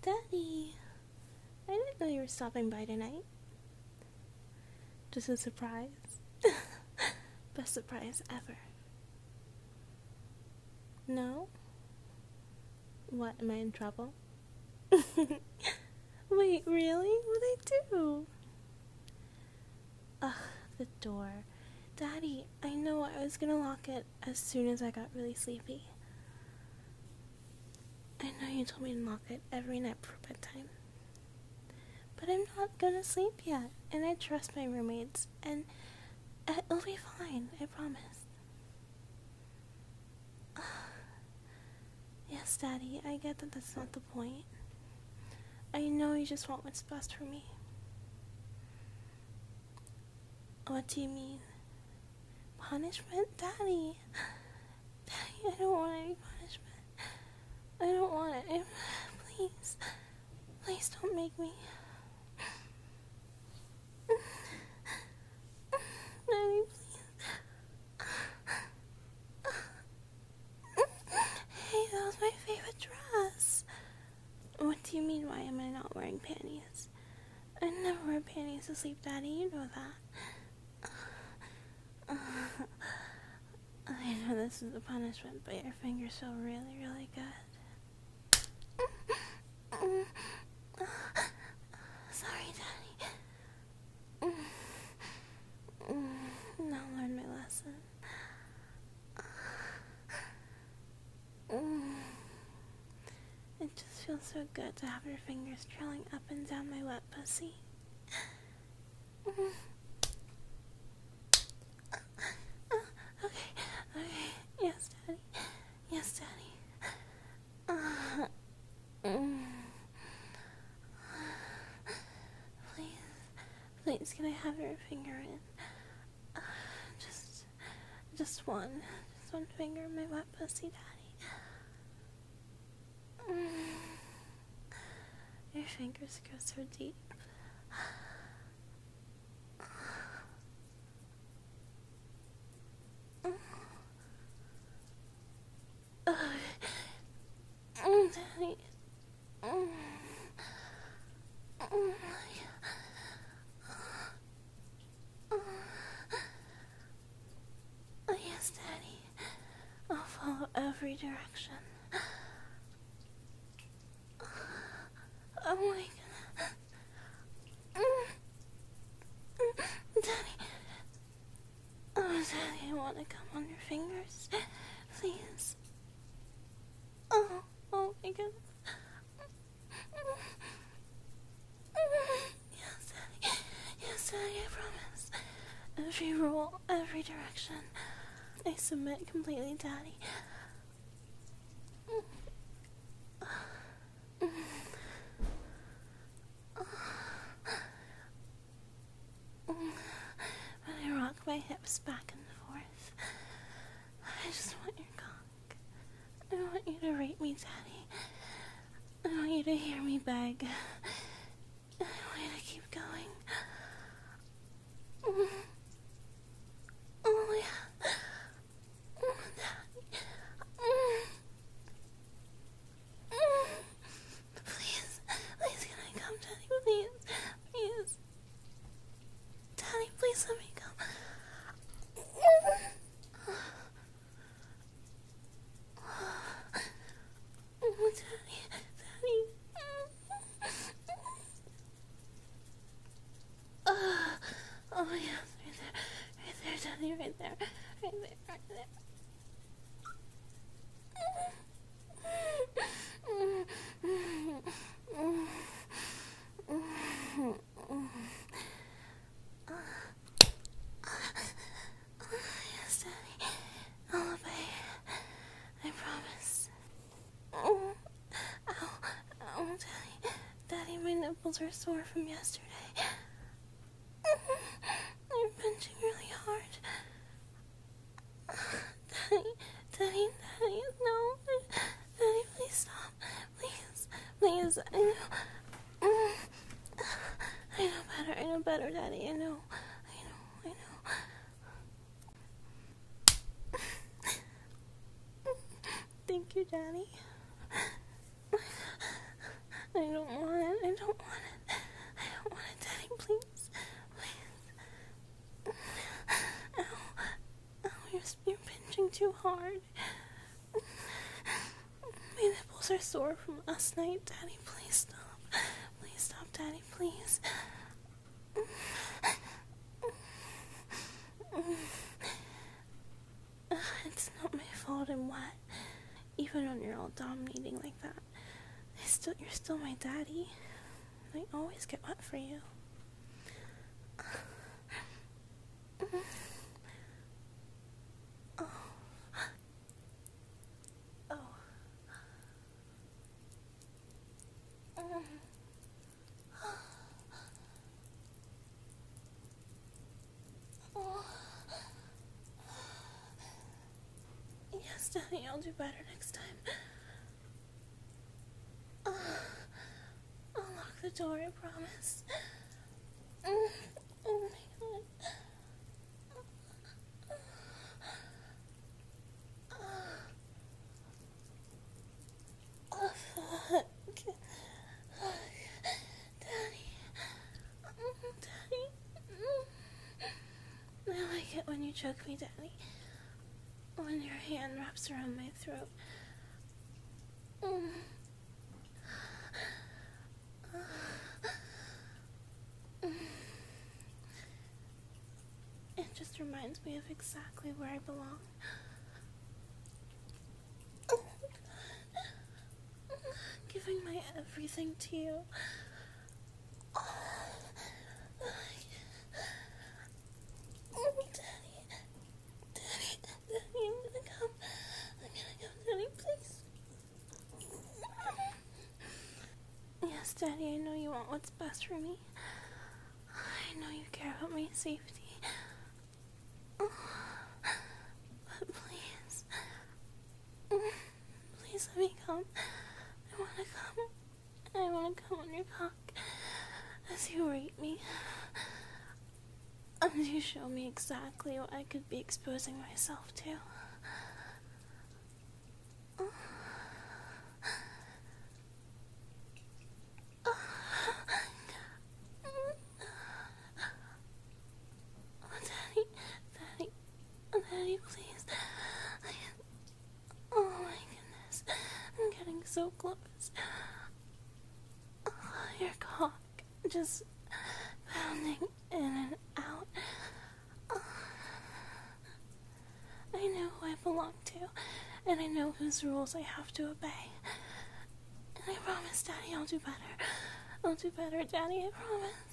Daddy, I didn't know you were stopping by tonight. Just a surprise. Best surprise ever. No? What, am I in trouble? Wait, really? What'd I do? Ugh, the door. Daddy, I know I was gonna lock it as soon as I got really sleepy. I know you told me to lock it every night before bedtime. But I'm not gonna sleep yet, and I trust my roommates, and it'll be fine, I promise. Yes, Daddy, I get that that's not the point. I know you just want what's best for me. What do you mean? Punishment? Daddy! Daddy, I don't want any punishment. I don't want it. Please. Please don't make me. Daddy, please. Hey, that was my favorite dress. What do you mean, why am I not wearing panties? I never wear panties to sleep, Daddy, you know that. I know this is a punishment, but your fingers feel really, really good. Sorry, Daddy. Now learn my lesson. It just feels so good to have your fingers trailing up and down my wet pussy. Okay, yes, Daddy. Yes, Daddy. Please, can I have your finger in? Just one finger in my wet pussy, Daddy. Your fingers go so deep. Daddy. Yes, Daddy. I'll follow every direction. Oh my God. Daddy. Oh, Daddy, I want to come on your fingers. Please. Oh my goodness. Yes, Daddy. Yes, Daddy, I promise. Every rule, every direction. I submit completely, Daddy. When I rock my hips back and forth, I just want your cock. I want you to rape me, Daddy. I want you to hear me beg. I want you to keep going. Oh, yeah. Daddy. Please, can I come, Daddy? Please. Daddy, please let me come. Daddy. Oh, yes, right there, Daddy, right there. Yes, Daddy, I'll obey. I promise. Ow, Daddy, my nipples are sore from yesterday. I'm pinching really hard. Daddy, no. Daddy, please stop. Please, I know better, Daddy, I know. Thank you, Daddy. I know hard. My nipples are sore from last night. Daddy, please stop. Please stop, Daddy, please. It's not my fault I'm wet. Even when you're all dominating like that, you're still my daddy. I always get wet for you. Yes, Daddy, I'll do better next time. I'll lock the door, I promise. Oh my god. Fuck. Daddy. Daddy. I like it when you choke me, Daddy. When your hand wraps around my throat. It just reminds me of exactly where I belong. Giving my everything to you. Daddy, I'm gonna come. Daddy, please. Yes, Daddy, I know you want what's best for me. I know you care about my safety. But please. Please let me come. I wanna come. I wanna come on your cock as you rape me. As you show me exactly what I could be exposing myself to. Daddy, please. Oh my goodness. I'm getting so close. Your cock just pounding in and out. I know who I belong to, and I know whose rules I have to obey. And I promise, Daddy, I'll do better. I'll do better, Daddy, I promise.